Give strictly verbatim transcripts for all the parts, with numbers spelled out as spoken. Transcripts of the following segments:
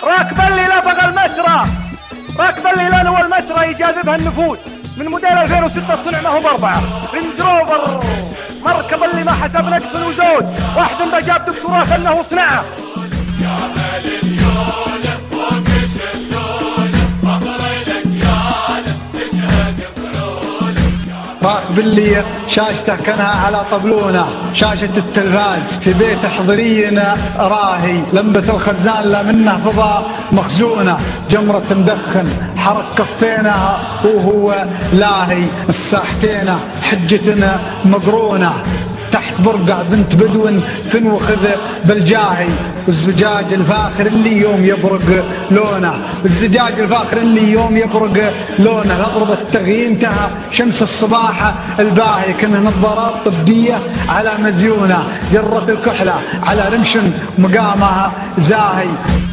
راكب اللي لفق المسرى، راكب اللي لانه المسرى يجاذبها النفوس من موديل ألفين وستة صنع ما هو باربعة. رينج روفر مركب اللي ما حسب نقص وزود، واحد من جاب دكتوراه انه صنعه. راكب اللي شاشته كانها على طبلونه، شاشة التلفاز في بيت حضرينا راهي، لمبة الخزان لا منه فضاء مخزونة، جمرة مدخن حرك كفينها وهو لاهي، الساحتين حجتنا مقرونة، تحت برقع بنت بدو تنوخذ بالجاهي، والزجاج الفاخر اللي يوم يبرق لونه، الزجاج الفاخر اللي يوم يبرق لونه، اضرب التغيينتها شمس الصباح الباهي، كنا نظارات طبية على مزيونة، جرة الكحلة على رمش مقامها زاهي.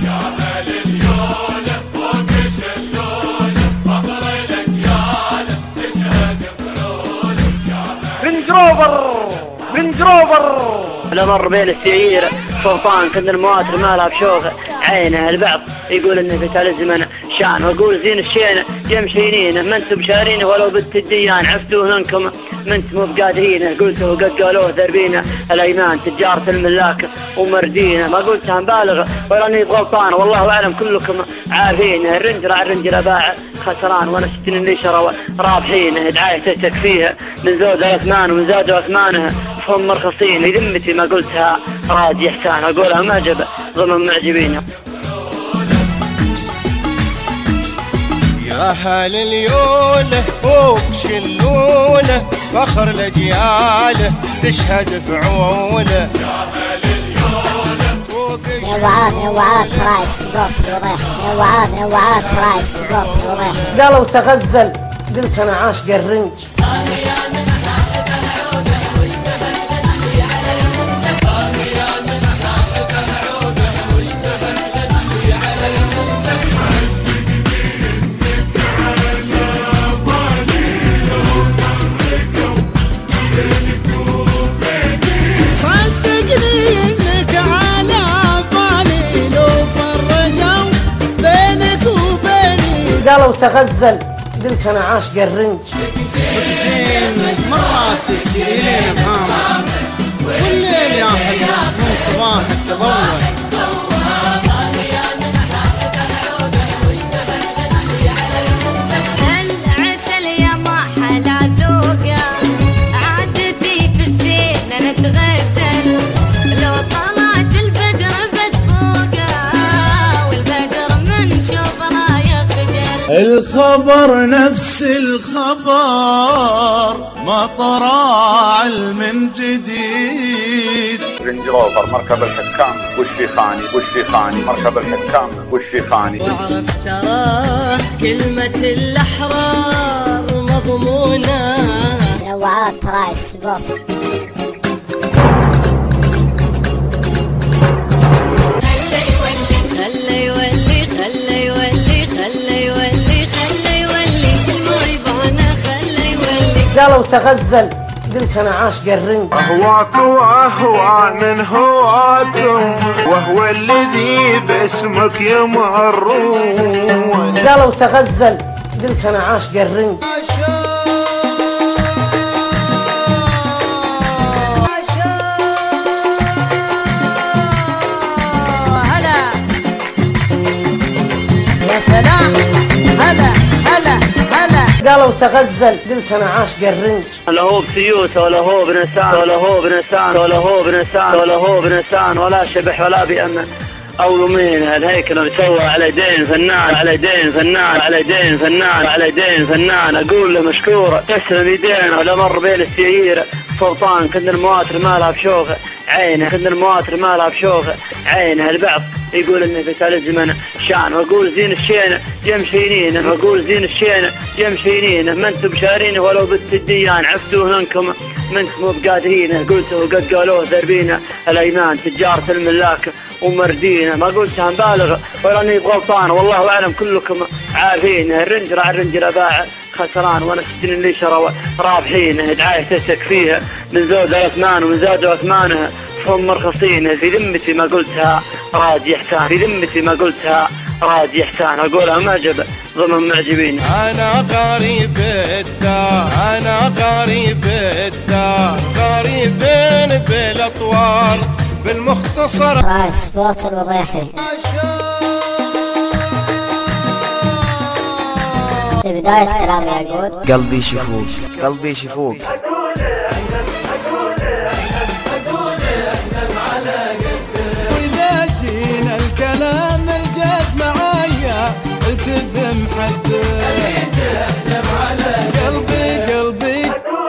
رينج روفر رينج روفر لمر بين السيير سلطان كن المواتر مالها بشوفه عينه، البعض يقول انه في تالي الزمن شان، واقول زين الشينه يمشينينه ما انتم بشارينه ولو بنت الديان، عفتوه انكم ما انتم مو بقادرينه، قلته وقد قالوه ذربينه الايمان تجارة الملاك ومردينه، ما قلتها مبالغ ولا اني غلطان والله اعلم كلكم عارفينه، الرنج راع الرنج لا خسران وانا ستين اللي شروا رابحينه، دعايته تكفيها من زود الاثمان ومن زادوا اثمانها فهم مرخصين، لذمتي ما قلتها راجي احسان، اقولها معجبه ضمن معجبينها. يا هل اليوله فوق شلوله، فخر الاجياله تشهد فعوله، يا هل اليوله فوق منوعات منوعات راعي سبورت الوضيح، منوعات منوعات راعي سبورت الوضيح. قالوا تغزل قلت انا عاشق الرنج. قالوا تغزل قلت انا عاشق الرنج. زين من راسك الين بهامك والليل ياخذ من صباح التضوع. العسل يا ما حلا ذوقه، عادتي في الزين نتغزل، لو طلعت البدر بتفوقه والبدر من شوفها يخجل. الخبر نفس الخبر ما طرى من جديد. رينج روفر مركب الحكام والشيخاني والشيخاني مركب الحكام والشيخاني. واعرف تراه كلمة الأحرار مضمونة. منوعات راعي سبورت. خلي يولي خلي يولي خلي يولي خلي يولي المويبانة خلي يولي. قالوا تغزل قلت انا عاشق الرنج. اهواك واهوى من هواكم وهو الذي باسمك يمرون. قالوا تغزل قلت انا عاشق الرنج. سلام هلا هلا هلا. قالوا تغزل قلت انا عاشق الرنج. ولا هو بسيوسه ولا هو بنسان ولا هو بنسان ولا هو بنسان ولا هو بنسان ولا شبح ولا بأمن او يمين. هالهيكل مسوى على يدين فنان على يدين فنان على يدين فنان على يدين فنان. اقول له مشكوره تسلم يدينه. ولا مر بين السييره سلطان كن المواتر مالها بشوفه عينه، كن المواتر مالها بشوفه عينه. البعض يقول انه في تالي الزمن شان، واقول زين الشينه يمشينينه واقول زين الشينه يمشينينه ما انتم بشارينه ولو بنت الديان، عفتوه انكم ما انتم مو بقادرينه. قلته وقد قالوه ذربينه الايمان تجارة الملاك ومردينه، ما قلتها مبالغ ولا اني غلطان والله اعلم كلكم عارفينه. الرنج راع الرنج لا باع خسران وانا ستين اللي شروا رابحينه، دعايته تكفيها من زود الاثمان ومن زادوا اثمانها فهم مرخصين. في ذمتي ما قلتها راجي احسان، في ذمتي ما قلتها راجي إحسان أقولها معجبة ضمن معجبين. أنا غريب الدار أنا غريب الدار غريبين بالأطوار بالمختصر. راس صوت الوضيحي. في بداية كلامي أقول قلبي شفوق قلبي شفوق. وإذا جينا الكلام الجد معايا التزم حد قلبي قلبي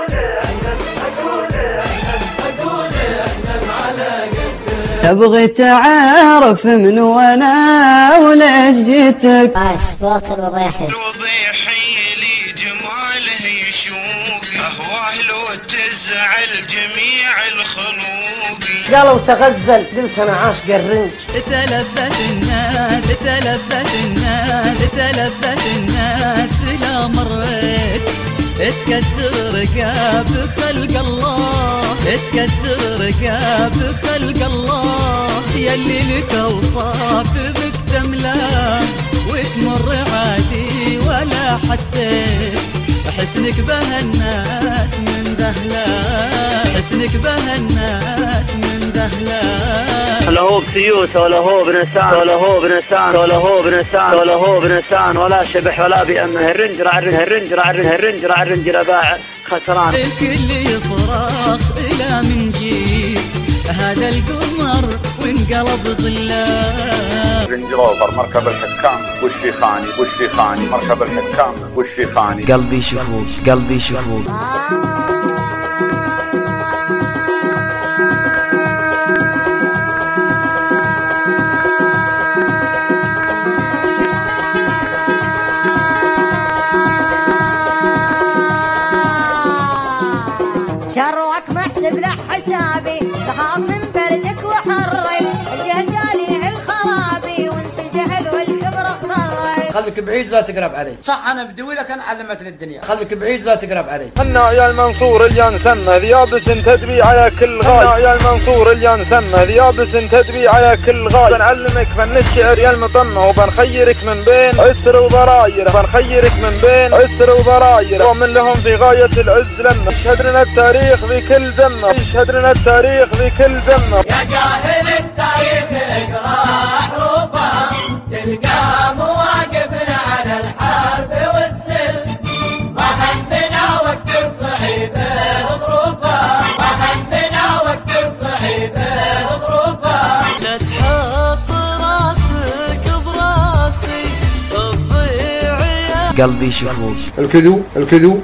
أبغي تعرف من وانا وليش جيتك. راس صوت الوضيحي. الوضيحي لي جماله يشوق أهواه لو تزعل جميع الخلوق. قالوا تغزل قلت انا عاشق الرنج. تلفت الناس تلفت الناس تلفت الناس لا مريت تكسر رقاب خلق الله تكسر رقاب خلق الله يلي لك اوصاف بك تملا وتمر عادي ولا حسيت حسنك به الناس من ذهلا حسنك به الناس من ذهلا. ولا هو بسيوس ولا هو بنسان ولا هو بنسان ولا هو بنسان ولا هو بنسان ولا شبح ولا بأمه. الرنج راع الرنج راع الرنج راع الرنج رباع خسران. الكل يصرخ إلى من جيب هذا القمر وانقلب ظلال. رينج روفر مركب الحكام والشيخاني والشيخاني مركب الحكام والشيخاني. قلبي شفوق قلبي شفوق. شروك محسب له حسابي تخاف من بردك وحري الجهداني الخرابي وانت الجهل والكبر اخضري. خليك بعيد لا تقرب علي. صح انا بدوي لك انا علمتني الدنيا. خليك بعيد لا تقرب علي. حنا يا المنصور اللي نسمى ذيابس تدبي على كل غاية. حنا يا المنصور اللي نسمى ذيابس تدبي على كل غاية. بنعلمك فن الشعر يا المطمة وبنخيرك من بين عسر وضراير بنخيرك من بين عسر وضراير ومن لهم في غاية العز لما يشهد لنا التاريخ في كل ذمة يشهد لنا التاريخ في كل ذمة. يا جاهل التاريخ اقرا حروفه تلقى مواقفنا على الحرب والسلم ما همنا وقت صعيبه ظروفه ما همنا وقت صعيبه ظروفه. لا تحط راسك براسي تضيع. قلبي شفوق. الكذو الكذو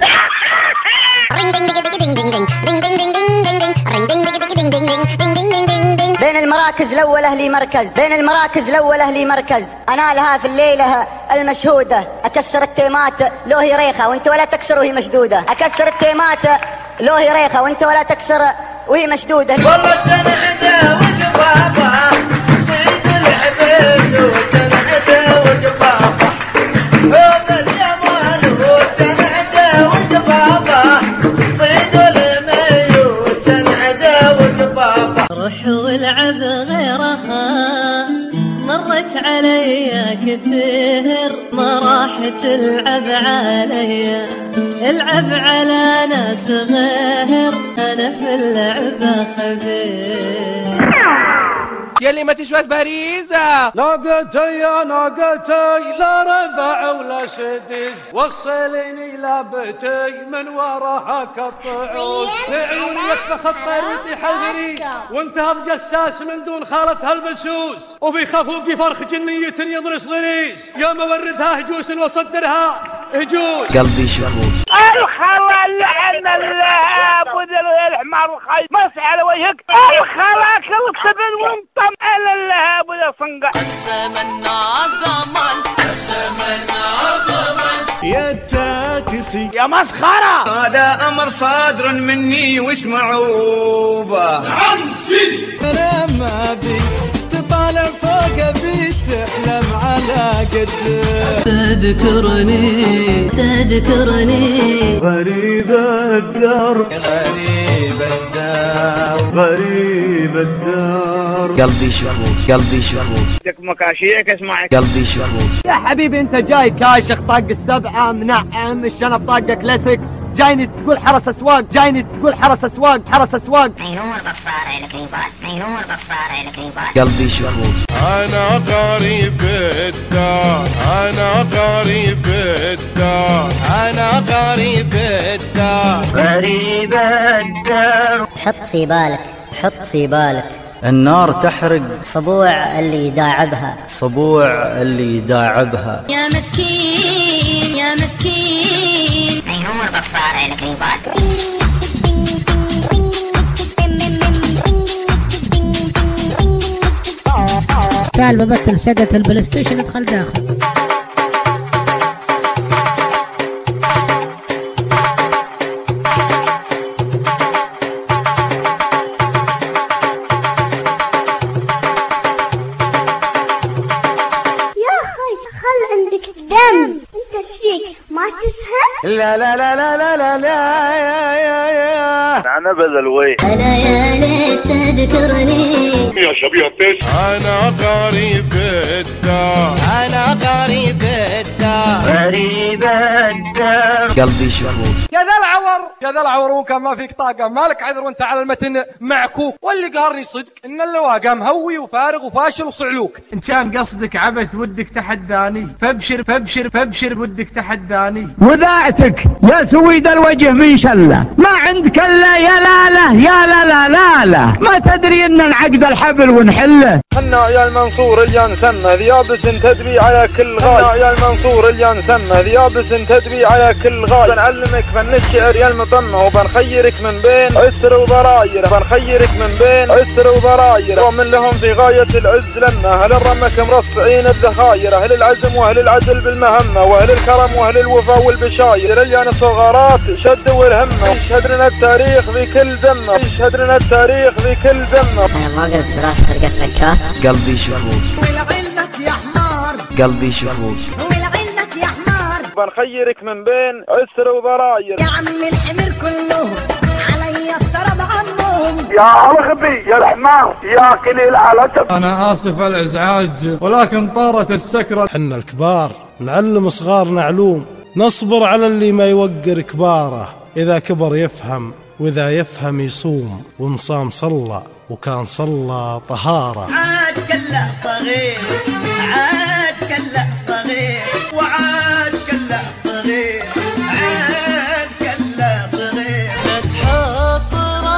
بين المراكز الأول أهلي مركز بين المراكز الأول أهلي مركز أنا لها في الليلة المشهودة أكسر التيمات لو هي ريخة وانت ولا تكسر وهي مشدودة أكسر التيمات لو هي ريخة وانت ولا تكسر وهي مشدودة. والله سنعده وجبابه صيد العبيد وسنعده وجبابه يوم الجمال وسنعده وجبابه صيد الميت سنعده وجبابه. روح والعب غيرها مرت علي كثير ما راح تلعب علي العب على ناس غير انا في اللعبة خبير. يلي ما تشوى باريزة ناقتي يا ناقتي لا ربع ولا سدس وصليني لابتي من وراها كالطعوس بعيوني يكفخ الطير ودي حذري وانتهى الجساس من دون خالتها البسوس وفي خفوقي فرخ جنية يضرس ضريس يا موردها هجوس وصدرها هجوس. قلبي شفوف. الخلا لعن اللهب وذا الحمار الخايف مسح على وجهك الخلا كل سبل وانطم على اللهب وذا صنقع. قسمنا ضمن قسمنا ضمن يا تاكسي يا مسخرة هذا أمر صادر مني واسمعوا به. نعم سيدي أنا ما بي تطالع فوق بي تحلم على شاقد تذكرني تذكرني غريب الدار غريب الدار غريب الدار قلبي شفوف قلبي شفوف مكاشيك اسمعك قلبي شفوف. يا حبيبي انت جاي كاشخ طاق السبعة منعم الشنب طاقة كلاسيك جايني تقول حرس اسواق جايني تقول حرس اسواق حرس اسواق مينور بصارة الكريبات مينور بصارة الكريبات قلبي شفوف. انا غريب الدار انا غريب الدار انا غريب الدار غريب الدار. حط في بالك حط في بالك النار تحرق صبوع اللي يداعبها صبوع اللي يداعبها. يا مسكين يا مسكين مينور بصارة الكريبات تعال ببثل شقة البلاي ستيشن ادخل داخل. ما تفهم؟ لا لا لا لا لا لا لا يا يا يا انا بذلوي هلا يا ليت تذكرني يا شبيه انا غريب الدار انا غريب الدار غريب الدار. قلبي شفوف. يا ذا العور يا ذا العور وكان ما فيك طاقة مالك عذر وانت على المتن معكوك. واللي قهرني صدق ان اللواقة مهوي وفارغ وفاشل وصعلوك. ان كان قصدك عبث ودك تحداني فابشر فابشر فابشر ودك تحداني. وذاعتك يا سويد الوجه من شله ما عندك الا يا لا لا يا لا لا لا لا ما تدري ان نعقد الحبل ونحله. حنا يا المنصور اللي نسمى ذيابس تدبي على كل غاية. حنا يا المنصور اللي نسمى ذيابس تدبي على كل غاية. بنعلمك فن الشعر يا المطمة وبنخيرك من بين عسر وبراير بنخيرك من بين عسر وبراير. ومن لهم في غاية العز لما هل الرمك مرصعين الذخاير اهل العزم واهل العدل بالمهمة واهل الكرم واهل الوفا والبشاير. اللي الصغارات شدوا الهمة يشهد لنا التاريخ في كل ذمة يشهد لنا التاريخ في كل ذمة. انا ما قلت براس سرقة نكات. قلبي شفوف ولعلمك يا حمار قلبي شفوف. ولعلمك يا حمار بنخيرك من بين عسر وبراير. يا عم الحمر كلهم علي الطرب عمهم. يا رغبي يا الحمار يا كليل على تب. انا اسف على الازعاج ولكن طارت السكرة. حنا الكبار نعلم صغارنا علوم نصبر على اللي ما يوقر كباره. إذا كبر يفهم وإذا يفهم يصوم وإن صام صلى وكان صلى طهارة. عاد كلا صغير عاد كلا صغير وعاد كلا صغير عاد كلا صغير. لا تحط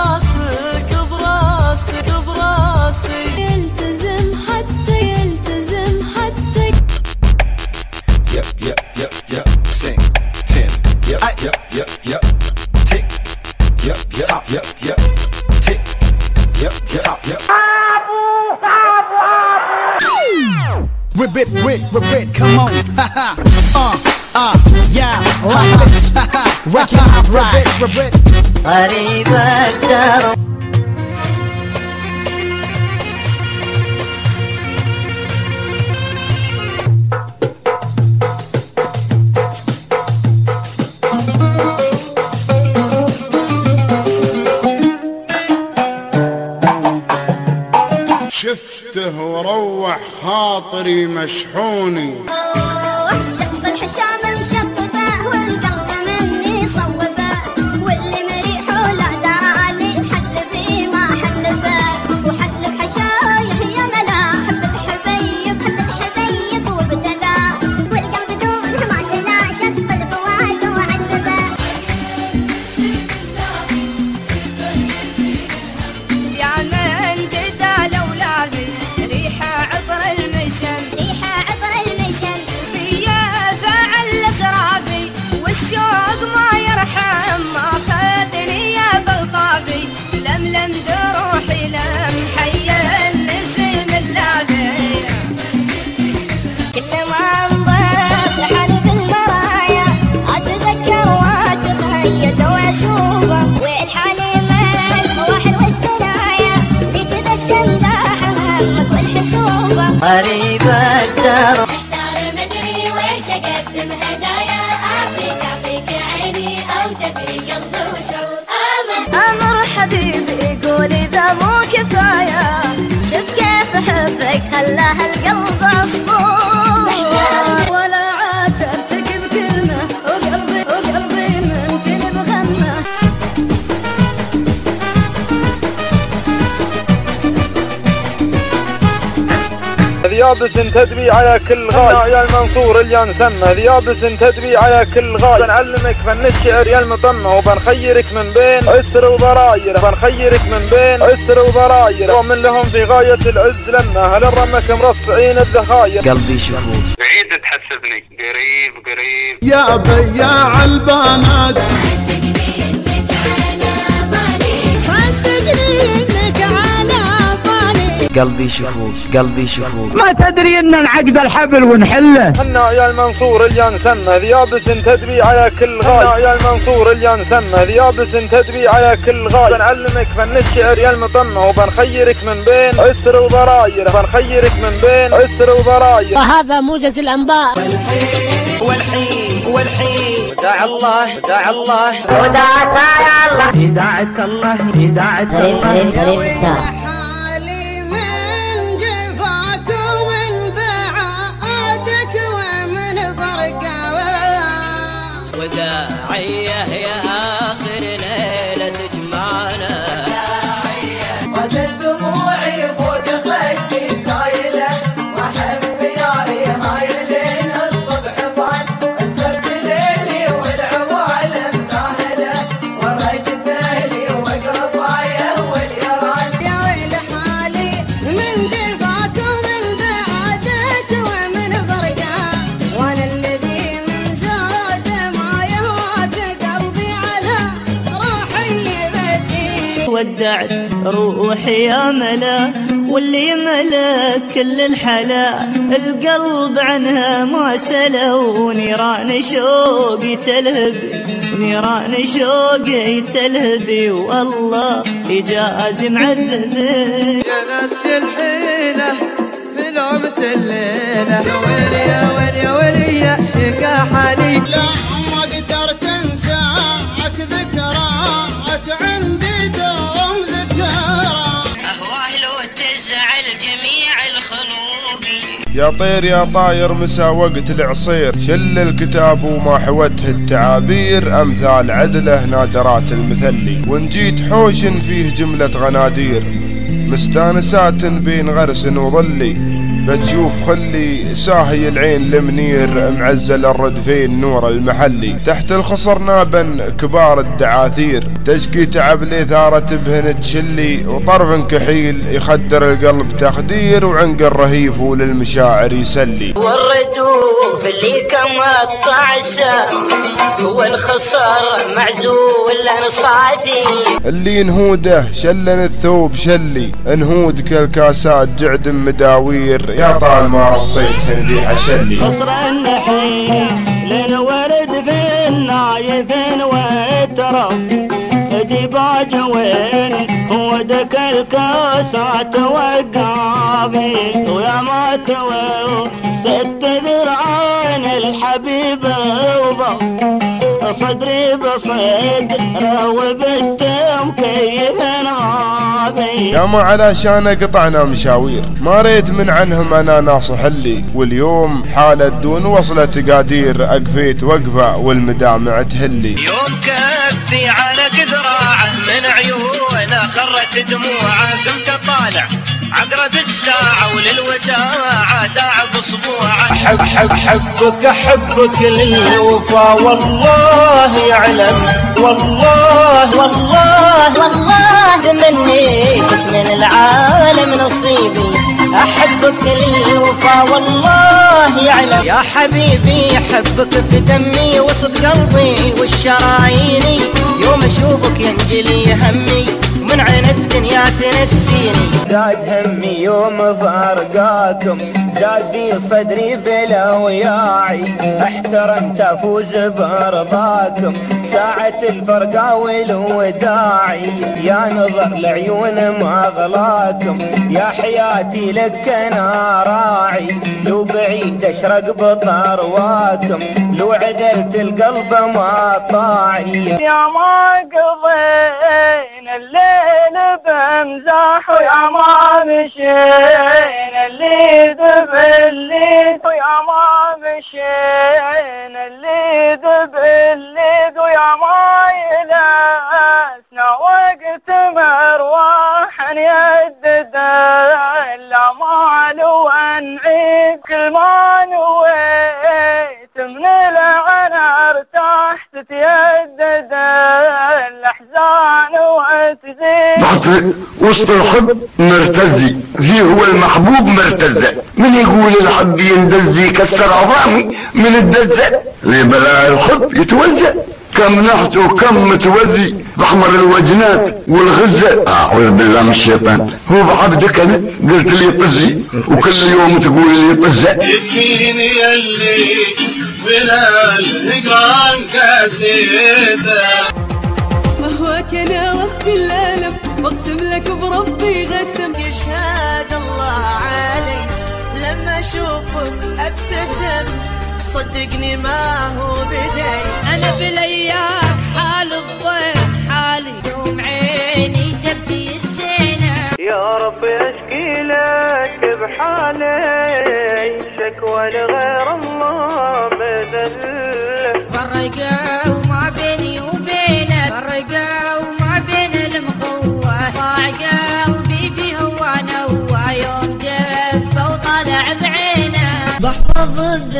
راسك براسك براسي يلتزم حتى يلتزم حتى. Yep, yep, yep, yep, sing, ten, yep, yep, yep, yep, tick, yep, yep, yep, yep, tick, yep, yep, yep. Rip it, rip, rip it, come on. uh, uh, yeah, like this. Rock it, rip it, rip it. غريب الدار. شفته وروح خاطري مشحوني. شف الحشام مشطبه والقلب مني صوبه واللي مريحه لا دراني حل فيه ما حل فيه وحل بحشايه يا ملاحب الحبيب حل الحبيب وابتلاه والقلب دونه ما سلا شف الفوات وعذبه. يا من جدال اولادي ريحه عطر المشم ريحه عطر المشم فيا فاعل اسرافي والشوق ما يرحم ما خذني يا بالطافي لملم جروحي لم حي النسيم اللافي. كل ما انضاف لحن بالمرايا اتذكر واتخيل لو اشوفه والحالي مال الفواحل والثنايا اللي تبسم داحها همك والحسوبه. غريب الدار. يا أعطيك أعطيك عيني أو تبي قلب وشعور. أمر حبيبي قول إذا مو كفاية شوف كيف أحبك خلاها القلب عصفور. ولا عاتبتك بكلمة وقلبي وقلبي ممكن بغمة. ذيابس تدبي على كل غاية يا المنصور اللي نسمى. ذيابس تدبي على كل غاية. بنعلمك فن الشعر يا المطمة وبنخيرك من بين عسر وضراير. بنخيرك من بين عسر وضراير ومن لهم في غاية العز لما هل الرمك مرصعين الذخاير. قلبي شفوف بعيد تحسبني قريب قريب يا بياع البنات قلبي شفوف قلبي شفوف. ما تدري ان نعقد الحبل ونحله. حنا يا المنصور اللي نسمى. ذيابس تدبي على كل غاية. حنا يا المنصور اللي نسمى. ذيابس تدبي على كل غاية. بنعلمك فن الشعر يا المطمة وبنخيرك من بين عسر وضراير. بنخيرك من بين عسر وضراير. وهذا موجز الانباء. والحين والحين والحين وداع الله وداع الله وداعة الله إذاعة الله إذاعة الله. وداعية يا آخر ليلة تجمعنا. وجد دموعي فوق خدي سايلة وأحب ياري هاي لين الصبح بان. السبت ليلي والعوالم ذاهلة وريت ذهلي وقربايا واليران. يا ويل حالي من جفاك ومن بعدك ومن فرقة وأنا الذي ودعت روحي يا ملا واللي ملا كل الحلا. القلب عنها ما سلا ونيران شوقي تلهبي ونيران شوقي تلهبي والله إجازي معذبي. يا ناس الحيلة بلعبة الليلة يا ويلي يا ويلي يا ويلي يا شقا حالي. لا ما قدرت انساك ذكراك عندي يا طير يا طاير مسا وقت العصير. شل الكتاب وما حوته التعابير أمثال عدله نادرات المثلي. وان جيت حوش فيه جملة غنادير مستانسات بين غرس وظلي. بتشوف خلي ساهي العين المنير معزل الردفين نور المحلي. تحت الخصر نابا كبار الدعاثير تشكي تعب لي ثارة بهن تشلي. وطرف كحيل يخدر القلب تخدير وعنق الرهيف وللمشاعر يسلي. والردوف اللي كمقطع السام هو الخسر معزول انصادي. اللي نهوده شلن الثوب شلي انهود كالكاسات جعد مداوير. يا طال ما رصيتهن ذي عشلي. قصر النحيل للورد في النايف والترف ديباج وين ودك الكاسات وقابي. ويا ما توي ست ذرعان الحبيب وضف صدري بصدره وبالتم كيف نغابي. يا ما علشان قطعنا مشاوير ما ريت من عنهم انا ناصح لي. واليوم حالة دون وصلت قادير اقفيت وقفة والمدامع تهلي. يوم كفي على ذراعه من عيونه خرت دموعه قمت طالع عقرب الساعة وللوداع داع بصبوعه. أحب أحب أحبك أحبك للوفا والله يعلم والله والله والله مني من العالم نصيبي. أحبك للوفا والله يعلم يا حبيبي. أحبك في دمي وسط قلبي والشراييني. يوم أشوفك ينجلي همي من عين الدنيا تنسيني. زاد همي يوم فارقاكم زاد في صدري بلا وياعي. احترمت افوز برضاكم ساعة الفرقة والوداعي يا نظر العيون ما غلاكم يا حياتي لك انا راعي لو بعيد اشرق بطرواكم لو عدلت القلب ما طاعي يا ما قضينا الليل بمزاح ويا ما مشينا الليل بالليل ويا ما مشينا الليل بالليل ويا ما يلاسنا وقت مرواح يدد لا مال وانعيب كل ما نويت من العنا ارتحت تيدد الاحزان وتزيد بحط وسط الحب مرتزي فيه هو المحبوب مرتزة من يقول الحب يندزي كسر عظامي من الدزة ليه بلاء الحب يتوزع كم نحت وكم متوزي بحمر الوجنات والغزة اعوذ بالله من الشيطان هو بعبدك انا قلت لي طزي وكل يوم تقول لي طزة يكفيني يلي بلا الهجران كاسيته مهواك انا وقت الالم واقسم لك بربي غسم يشهد الله علي لما اشوفك ابتسم صدقني ما هو بدي انا بالايام حال الضيف حالي دوم عيني تبكي السنة يا رب اشكي لك بحالي شكوى لغير الله بذل فرقة وما بيني وبينك فرقة وما بين المخوة ضاع قلبي في هوا نوى يوم جف وطلع بعينه بحفظ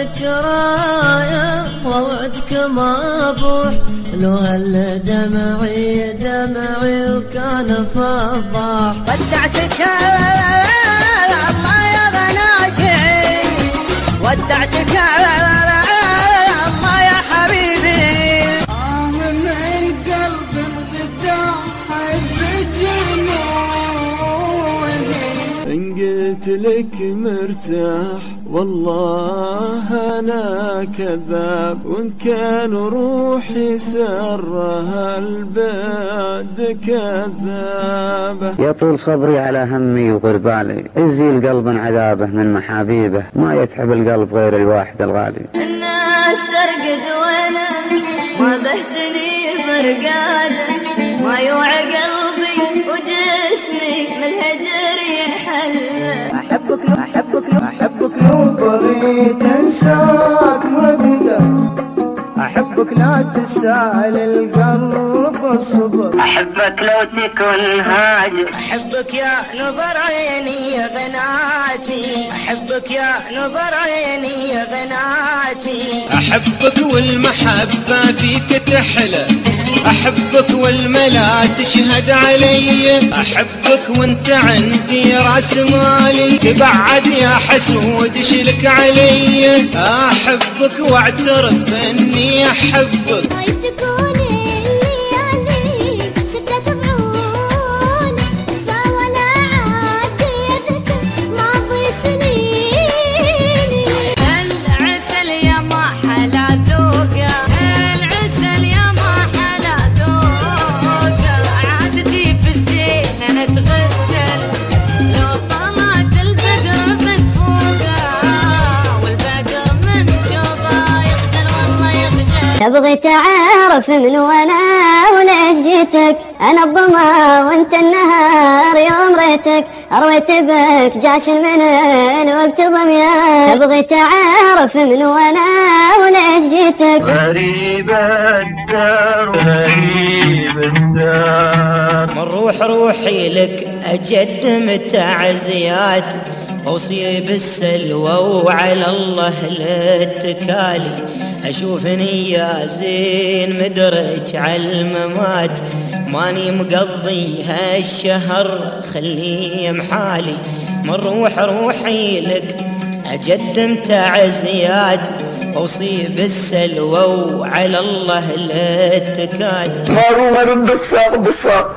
الذكرايا ووعدك ما بوح لو هل دمعي دمعي وكان فضاح ودعتك الله يا غناكي ودعتك الله يا حبيبي آه من قلب الغدا حبك جنوني إن قلت لك مرتاح والله أنا كذاب وإن كان روحي سرها البعد كذابة يا طول صبري على همي وغربالي عزي القلب من عذابه من محابيبه ما يتعب القلب غير الواحد الغالي الناس ترقد وانا ما بهتني فرقاده ما يوعى قلبي وجسمي من الهجر ينحل أحبك لو أحبك لو أحبك لو بغيت أنساك ما أقدر أحبك لا تسأل القلب الصبر أحبك لو تكون هاجر أحبك يا نظر عيني يا بناتي أحبك يا نظر عيني يا بناتي أحبك والمحبة فيك تحلى أحبك والملا تشهد علي أحبك وانت عندي راس مالي تبعد يا حسود شلك علي أحبك واعترف اني أحبك تبغي تعرف من وانا وليش جيتك انا الظما وانت النهار يوم ريتك ارويت بك جاشن من الوقت ضميان تبغي تعرف من وانا وليش جيتك غريب الدار غريب الدار من روح روحي لك اقدم تعزيات اوصي بالسلوى وعلى الله الاتكالي اشوفني يا زين مدرج على الممات ماني مقضي هالشهر خليه محالي من روح روحي لك اقدم تعزيات أصيب السلوى وعلى الله الاتكال. مارو مارو بالساق بالساق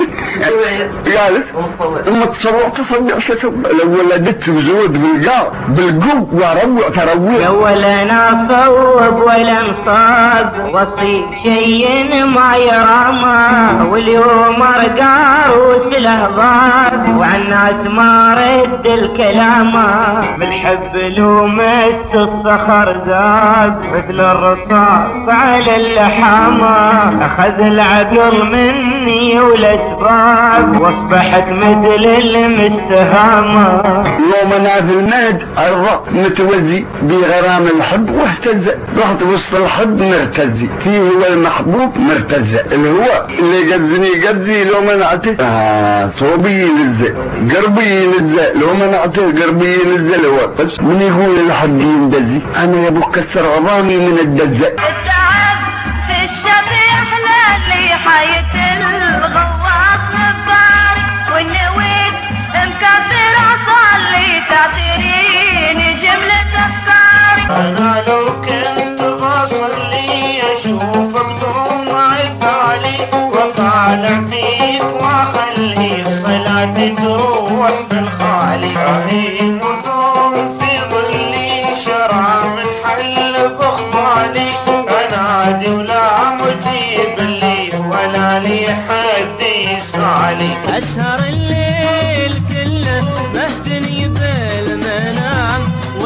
جالس ثم تصور تصدق شو لو ولدت بزود بالقاع بالقو وروع تروع. لو ولا نصوب ولا نصاب وصيب شيء ما يرامى واليوم ارقاوس الاهضاب وعالناس ما رد الكلام بالحب لو مس الصخر زاد مثل الرصاص على اللحامة اخذ العقل مني والاسباب واصبحت مثل المستهامة. يوم انا في المهد الرق متوزي بغرام الحب واهتز رحت وسط الحب مرتزي فيه هو المحبوب مرتز الهو اللي قدني قدي لو منعته آه صوبي يلزق قربي يلزق لو منعته قربي يلزق الهو بس من يقول الحب يندزي انا يا ابو كسر عظامي من الدزق. التعب في الشبيح للي حيت الغواص نباري والنويت مكسر عصالي تعطيني جملة افكاري. انا لو كنت بصلي اشوفك دموع التالي وطالع فيك واخلي صلاتي تروح في الخالي. اهين ودوم في ظلي شرع من حل بخطالي انادي ولا مجيب لي ولا لي حد يسعلي. اسهر الليل كله مهتني بالمنام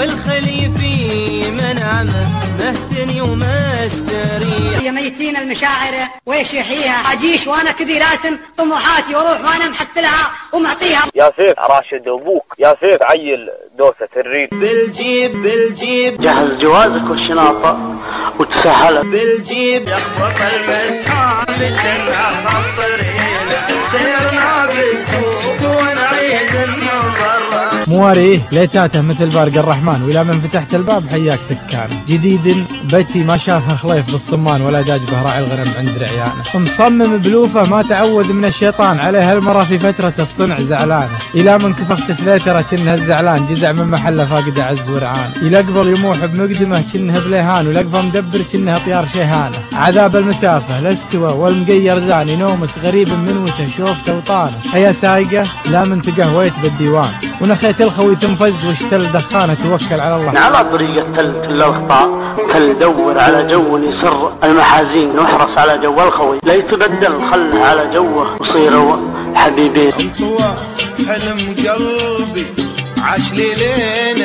والخليفي منعمه مهتني ومستريح. يا ميتين المشاعر ويش يحييها اجيش وانا كبير راسم طموحاتي واروح وانا محتلها ومعطيها. يا سيف راشد ابوك يا سيف عيل دوسة الريد بالجيب بالجيب جهز جوازك والشنطة وتسهل بالجيب يخبط المسحاب ترى خطرينا سيرنا بالجوب ونعيد النظر. مواريه ليتاته مثل بارق الرحمن وإلى من فتحت الباب حياك سكان. جديد بتي ما شافها خليف بالصمان ولا داج به راعي الغنم عند رعيانه. مصمم بلوفه ما تعود من الشيطان عليها المرة في فترة الصنع زعلانه. إلى من كفف تسليتره كنه الزعلان جزع من محله فاقد عز ورعان. إلى قبل يموح بمقدمه كنه بليهان ولقفه مدبر كنه طيار شيهانه. عذاب المسافة الاستوى والمقير زاني نومس غريب من وته شوفته وطانه. هيا سايقه لا من تقهويت بالديوان ونخيت الخوي ثم فز واشتل دخانه توكل على الله. على طريقة تل كل الخطا تل دور على جو يسر المحازين نحرص على جو الخوي لا يتبدل خله على جوه وصيروا حبيبين. انطوى حلم قلبي عاش ليلين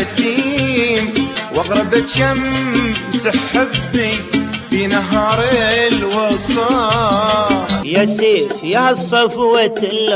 عتيم واغربت شمس حبي في نهار الوصال. يا سيف يا صفوة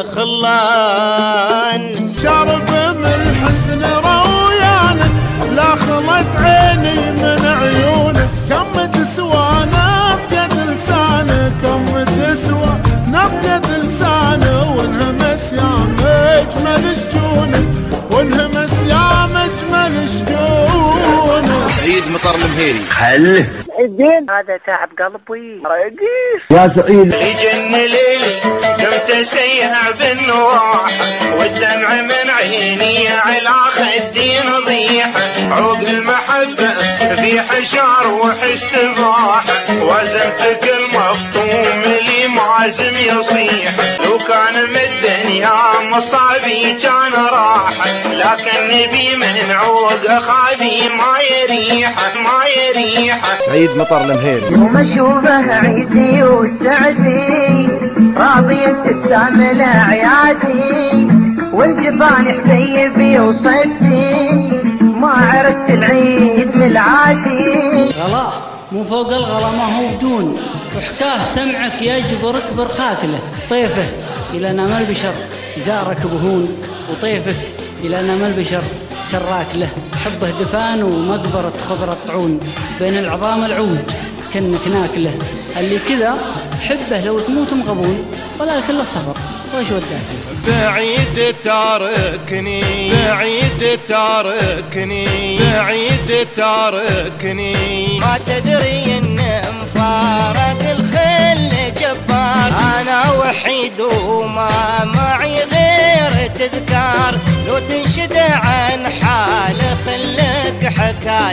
الخلان شرب من الحسن رويانك لا خلت عيني من عيونك. كم تسوى نبقة لسانك كم تسوى نبقة لسانك وانهمس يا مجمل شجونك وانهمس يا مجمل شجونك. سعيد مطر المهيري حله الدين هذا تعب قلبي رقيص يا سعيد. يجن ليلي كم تسيح بالنواح والدمع من عيني على خدي نضيحه. عود المحبة في حشار وحس باحة وزنتك المفطوم لي معزم يصيح. لو كان من الدنيا مصابي كان راحة لكن نبي من عود خافي ما يريحه ما يريحه. سعيد مطر المهيري. يوم اشوفه عيدي وسعدي راضية تستعمل عيادي والجبان حبيبي وصدي ما عرفت العيد من العادي. غلا مو فوق الغلا ما هو بدون وحكاه سمعك يجبرك برخاكله. طيفه إلى نام البشر زارك بهون وطيفك إلى نام البشر سراك له. حبه دفان ومقبرة خضرة طعون بين العظام العود كنك ناكله. اللي كذا حبه لو تموت مغبون ولا الكل الصبر وش وداك. بعيد تاركني بعيد تاركني بعيد تاركني ما تدري ان مفارق الخل جبار. انا وحيد وما معي غير تذكار لو تنشد عن حال خلك حكالك.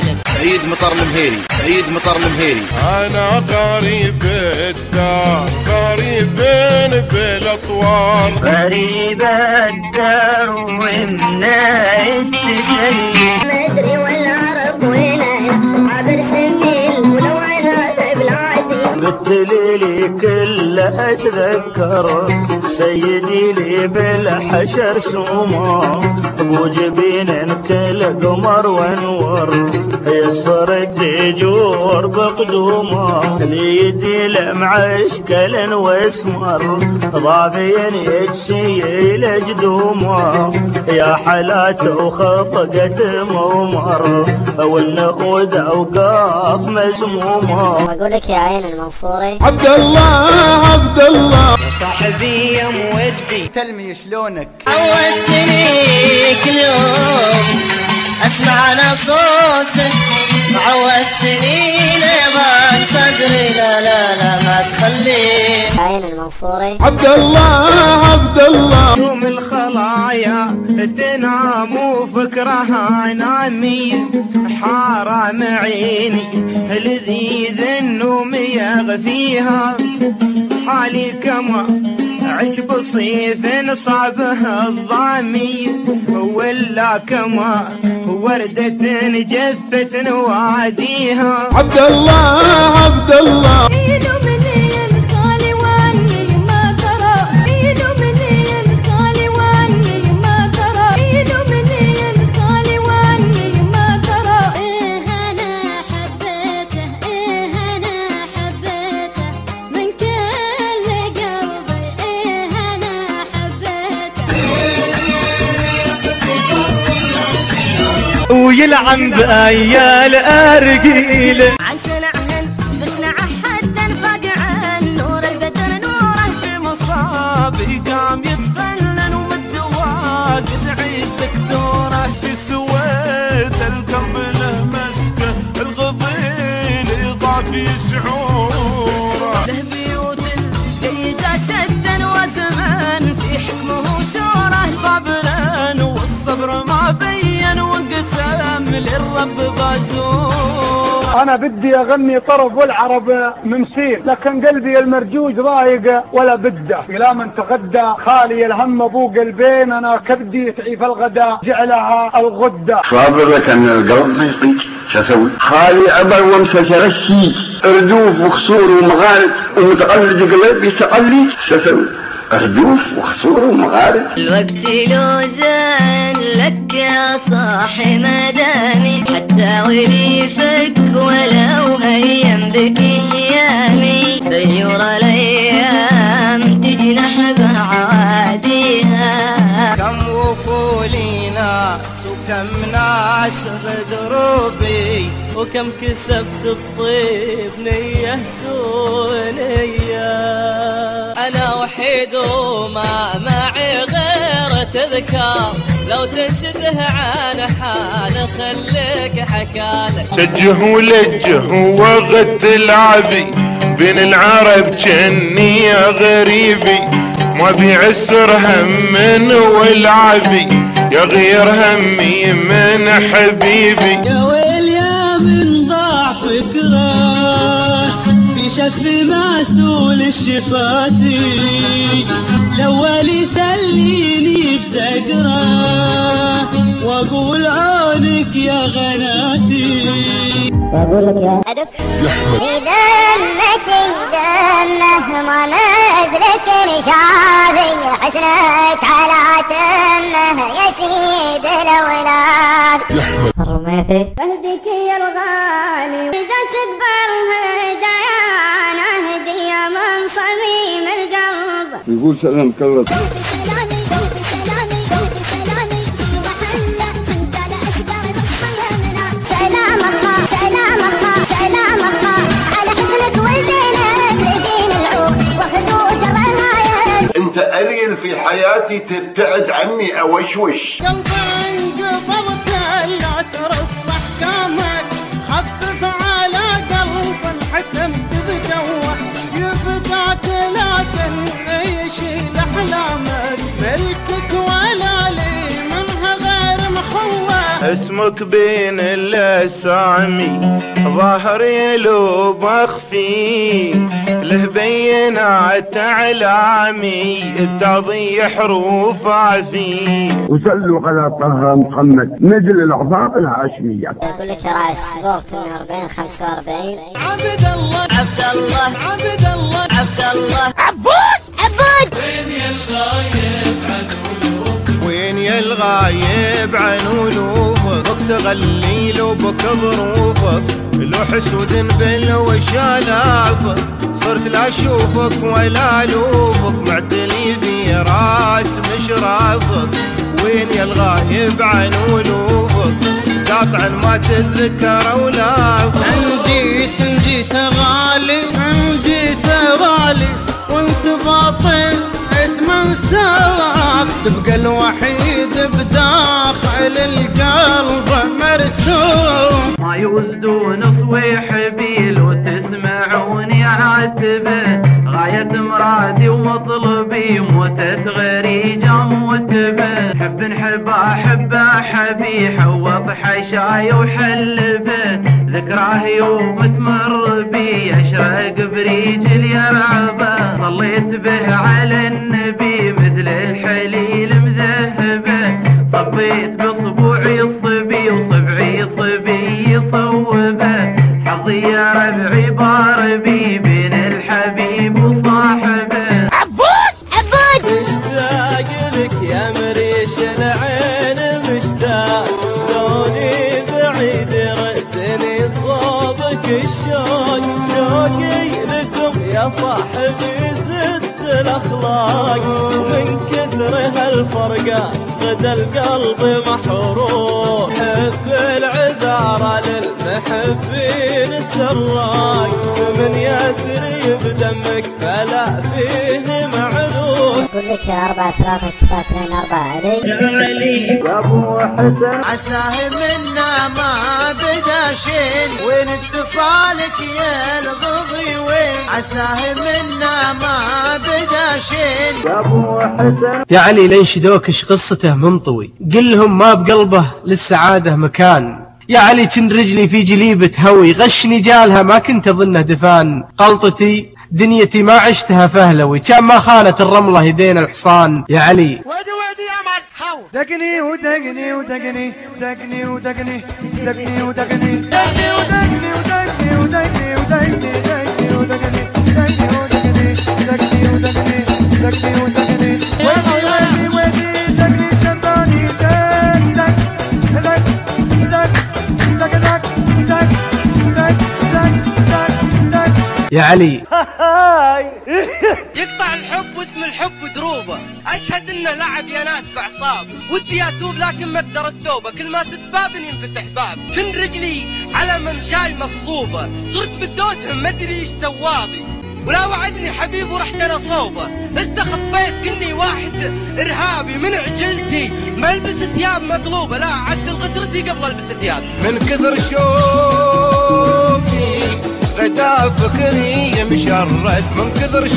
سعيد مطر المهيري سعيد مطر المهيري. انا غريب الدار غريب بالاطوار غريب الدار ومنايت شيء ما ادري والعرب وينين عبر سنين ولو عينها بالعادي بالدليل كله اتذكر سيدي لي بالحشر سوما ابو جبين كل قمر وانور يصفر الدجور بقدومه ليدي لمع اشكال واسمر ضافين يجسي جدومه يا حالات وخفقت مومر والنخود اوقاف مزمومه. اقول لك يا عين المنصوري عبد الله عبد الله يا صاحبي يا مودي تلمي شلونك عودتني كل يوم اسمع انا صوتك عودتني لضاق صدري لا لا لا ما تخليه. عين المنصوري عبد الله عبد الله يوم الخلايا تنام وفكرها نامي حرام عيني لذيذ النوم يغفيها حالي كما عش بصيف صابها الضامي ولا كما وردة جفت نواديها. عبد الله عبد الله ويلعن بأيال أرجيل عن سنعهن بسنع حدا فقعن نور البدر نوره في مصابي قام يتفنن ومدواق تعيد دكتوره في سويد القلب له مسكه الغضيل يضافي شعوره له بيوت جيدة سدا وزمن في حكمه وشوره قبلا والصبر ما بين وانقسم للرب بازور. انا بدي اغني طرب والعرب ممسير لكن قلبي المرجوج ضايق ولا بده الى من تغدى خالي الهم ابو قلبين انا كبدي تعيف الغدا جعلها الغده. صابر لك ان القلب ما يطيق شو اسوي؟ خالي عبر وامسى شرشي اردوف وخسور ومغارب ومتقلد قلبي تقلي شو اسوي؟ أردوف وخسور ومغارب. الوقت لو زان لك يا صاحي مدامي حتى وريفك ولو هيم بك ايامي سير الايام تجنح بعاديها. كم وفولينا وكم ناس بدروبي وكم كسبت الطيب نيه سونيه. انا وحيد وما معي غير تذكار لو تنشده عن حال خليك حكالك. سجه ولجه وغد العبي بين العرب جني غريبي ما بيعسر هم والعبي يغير همي من حبيبي. يا ويل يا من ضاع فكره في شف مسؤول الشفاتي الاول يسليني بزقره واقول عونك يا غناتي. واقول لك يا أدف دمتي دمه ما ندرك نشافي حسنك على تمه يا سيد الاولاد. الرميثي اهديك يا الغالي اذا تكبر هدايانا هديه من صميم القلب. يقول سلام كلب سلام الله سلام الله سلام الله على حسنك وزينك لدين العود وخدود الرمايل. انت قليل في حياتي تبتعد عني اوشوش. قلبي انقبضت لا ترص احكامك خفف على قلب الحكم بجوه يفداك لكن يشيل احلامك ملكك ولا لي منها غير مخوه. اسمك بين الاسامي ظهري لو بخفي له بينات اعلامي تضيع حروف عفي وصلوا على طه محمد مثل العظام الهاشمية. يقول لك راعي السبورت ثمانية وأربعين خمسة وأربعين. عبد الله عبد الله عبد الله عبد الله عبود عبود. وين يا الغايب عن ألوفك وين يا الغايب عن ألوفك تغلي لو بك ظروفك لو حسود بالوشالافك صرت لا اشوفك ولا الوفك معتلي في راس مشرافك. وين يا الغايب عن ألوفك قاطعا ما تتذكر اولافك. انجيت انجيت غالي انجيت غالي وانت باطل اتمم سواك تبقى الوحيد بداخل القلب مرسوم. ما يوزدون صويح بيل وتسمعوني عاتبه غاية مرادي ومطلبي موتة غيري جاموت به. حب نحب احب حبي حوط حشاي وحلبه ذكراه يوم تمر بي اشرق بريجل يرعبه. صليت به على النبي مثل الحليل مذهبه طبيت بصبوعي الصبي وصبعي صبي صوبه. حظي يا ربعي باربي بين الحبيب وصاحبه. عبود عبود. مشتاق لك يا مريش العين مشتاق لوني بعيد ردني صوبك الشوق شوقي لكم يا صاحبي زدت الاخلاق من كثر هالفرقه غدا القلب محروق. حب العذارى للمحبين السراق من يسري بدمك فلا فيه معلوم. يقول لك أربعة ثلاثة تسعة اثنين أربعة علي. يا علي يا ابو حسن عساه منا ما بدا شين وين اتصالك يا الغضي وين عساه منا ما بدا شين يا ابو حسن. يا علي لين شدوك ايش قصته منطوي قل لهم ما بقلبه للسعادة مكان. يا علي كن رجلي في جليبة هوي غشني جالها ما كنت اظنه دفان. غلطتي دنيتي ما عشتها فهلوي كان ما خانت الرملة يدين الحصان. يا علي ودي ودي يا مان هاو دقني ودقني ودقني دقني ودقني دقني ودقني دقني ودقني ودقني ودقني ودقني دقني ودقني دقني ودقني دقني ودقني دقني ودقني ودي ودي ودي دقني شمباني دق دق دق دق دق دق دق دق دق دق دق. يا علي يقطع الحب واسم الحب دروبه اشهد انه لعب يا ناس بعصاب ودي اتوب لكن ما اقدر التوبه كل ما سد باب ينفتح باب فن رجلي على ممشاي مغصوبه صرت بالدودهم ما ادري ايش سوابي ولا وعدني حبيب ورحت انا صوبه استخبيت كني واحد ارهابي من عجلتي ما البس ثياب مقلوبه لا عدل غدرتي قبل البس ثياب. من كثر شوقي غدا فكري مشرد من كثر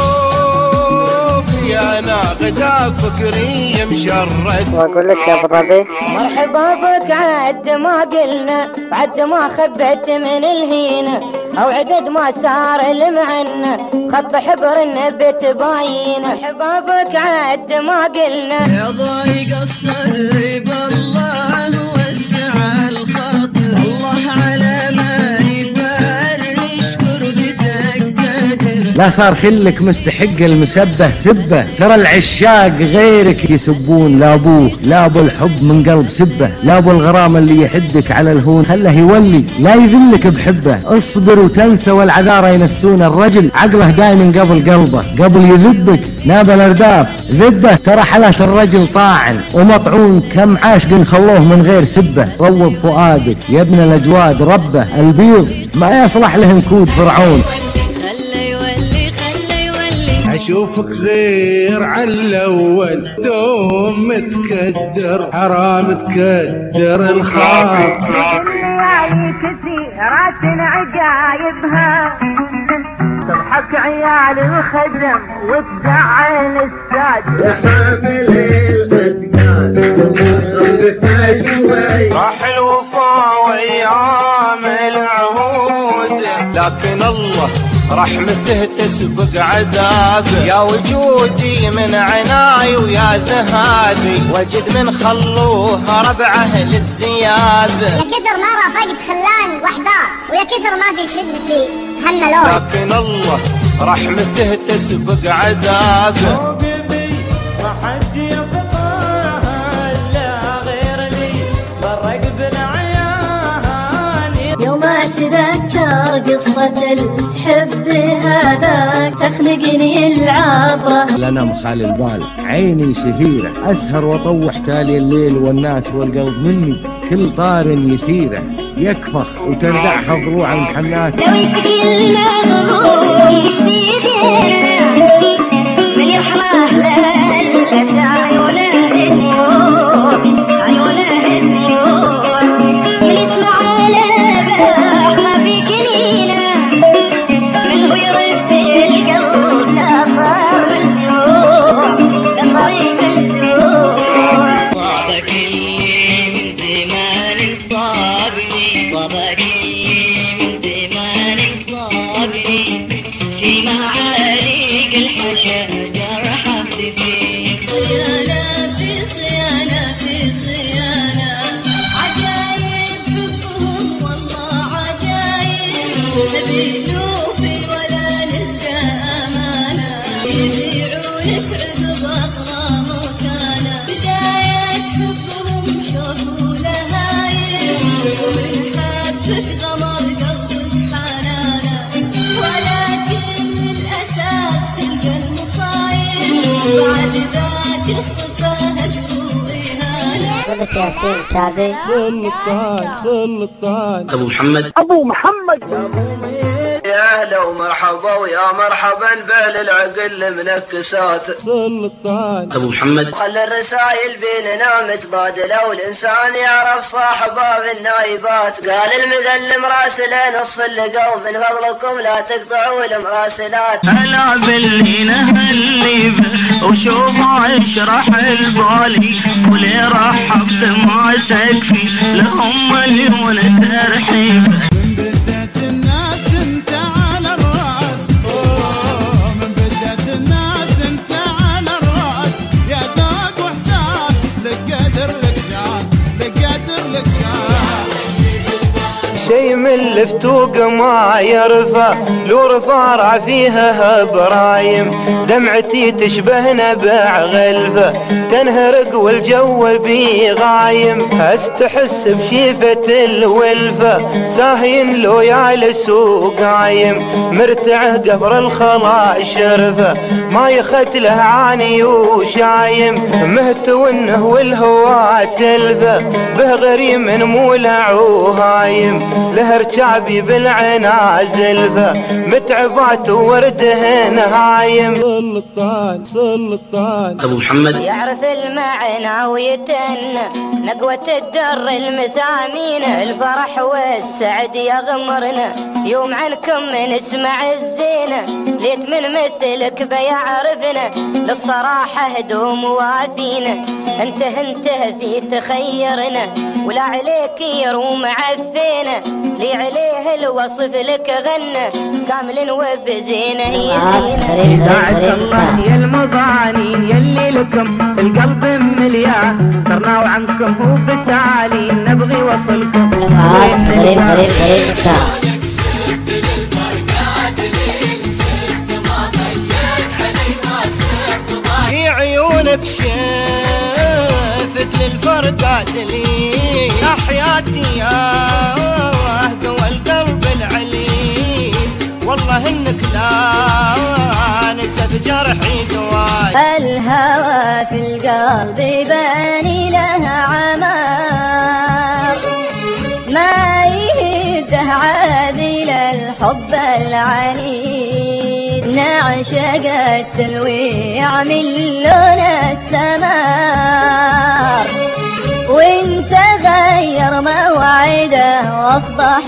شوقي انا غدا فكري مشرد. واقول لك يا ابو الربيع مرحبا بك عد ما قلنا بعد ما خبت من الهينه او عدد ما صار المعنى خط حبر النبت باينه. مرحبا بك عد ما قلنا يا ضايق الصدر بالله وسع الخاطر الله على ما لا صار خلك مستحق المسبة سبة. ترى العشاق غيرك يسبون لا ابوه لا ابو الحب من قلب سبه لا ابو الغرام اللي يحدك على الهون خله يولي لا يذلك بحبه. اصبر وتنسى والعذارى ينسون الرجل عقله دايم قبل قلبه قبل يذبك ناب الارداف ذبه. ترى حالة الرجل طاعن ومطعون كم عاشق خلوه من غير سبه. روض فؤادك يا ابن الاجواد ربه البيض ما يصلح له نكود فرعون. اشوفك غير عن الاول دوم متكدر حرام تكدر الخاطر كثيرات عجايبها تضحك عيال الخدم وتزعل الساد يا حامل الأسنان راح لكن الله رحمته تسبق عذابه. يا وجودي من عناي ويا ذهابي وجد من خلوه ربعه للذياب. يا كثر ما رافقت خلاني وحداه ويا كثر ما في شدتي هملون، لكن الله رحمته تسبق عذابه. ما حد يفقه الا غير لي بالرقب العيان. يوم اتذكر قصة الحب هذا تخلقني العبرة. لنا مخال البال عيني شهيرة، أسهر وطوح تالي الليل والناس والقلب مني كل طار يسيره. يكفخ وتردعها ضلوع المحنات. لو يشتكي المغرور يشتكي من يرحمه للأسى عيونه النور عيونه النور من يسمع لباح ما في كنينه منه يرد القلب لا صار منزوع لا صار منزوع. طابك اللي من زمان طابني طابك اللي من زمان طابني في معاليق الحشا جرح في صيانة في صيانة في صيانة عجايب حبهم والله عجايب نبيلو في ولا نلقى أمانة يبيعونك عقب أغرام وكانة بداية حبهم شوق ولهايب ومن حبك غمر قلبك حنانة ولكن للأسف تلقى المصايب بعد ذاك الصفة هجر وإهانة. ولك ياسين تابع سلطان سلطان ابو محمد ابو محمد. يا اهلا ومرحبا ويا مرحبا بأهل العقل منكسات. سلطان ابو محمد خلي الرسايل بيننا متبادلة والإنسان يعرف صاحبه بالنايبات. قال المذل مراسلين نصف اللقوا من فضلكم لا تقطعوا المراسلات. هلا باللي نهلي به وشوفوا يشرح البالي ولي رحبت ما تكفي لهم مليون ترحيب. شي من الفتوق ما يرفع لو رفارع فيها برايم. دمعتي تشبه نبع غلفة تنهرق والجو بي غايم. استحس بشيفة الولفة ساهين لو يعلى السوق عايم. مرتعه قبر الخلا شرفة ما يختله عاني وشايم. مهتونه والهوى تلفه به غريم مولع وهايم. له رجابي بالعنا زلفه متعبات وردهن هايم. سلطان سلطان ابو محمد يعرف المعنى ويتنى نقوة الدر المثامين. الفرح والسعد يغمرنا يوم عنكم نسمع الزينة. ليت من مثلك بيعرفنا للصراحة هدوم وافينا. انته انته في تخيرنا ولا عليك يروم عفينا. لي عليه الوصف لك غنى كامل وبزينه يزينه. ساعد الله يا المضانين يلي لكم القلب مليان صرنا وعنكم هو بالتالي نبغي وصلكم. غريب غريب غريب في عيونك شفت للفرقات لي يا حياتي يا قوى القلب العليل. والله انك لا نسف جرحي قواي. الهوى في القلب باني لها عمار ما يهده عادل الحب العنيد. نعشق التلويع من لون السمار وانت غير موعده واصبح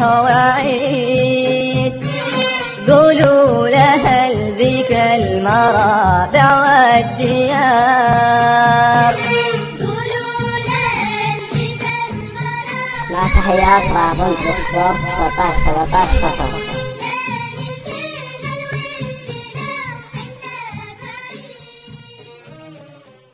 وعيد. قولوا لها ذيك المرابع والديار. مع تحيات رابنز سبورت تسعة عشر سبعة عشر صفر.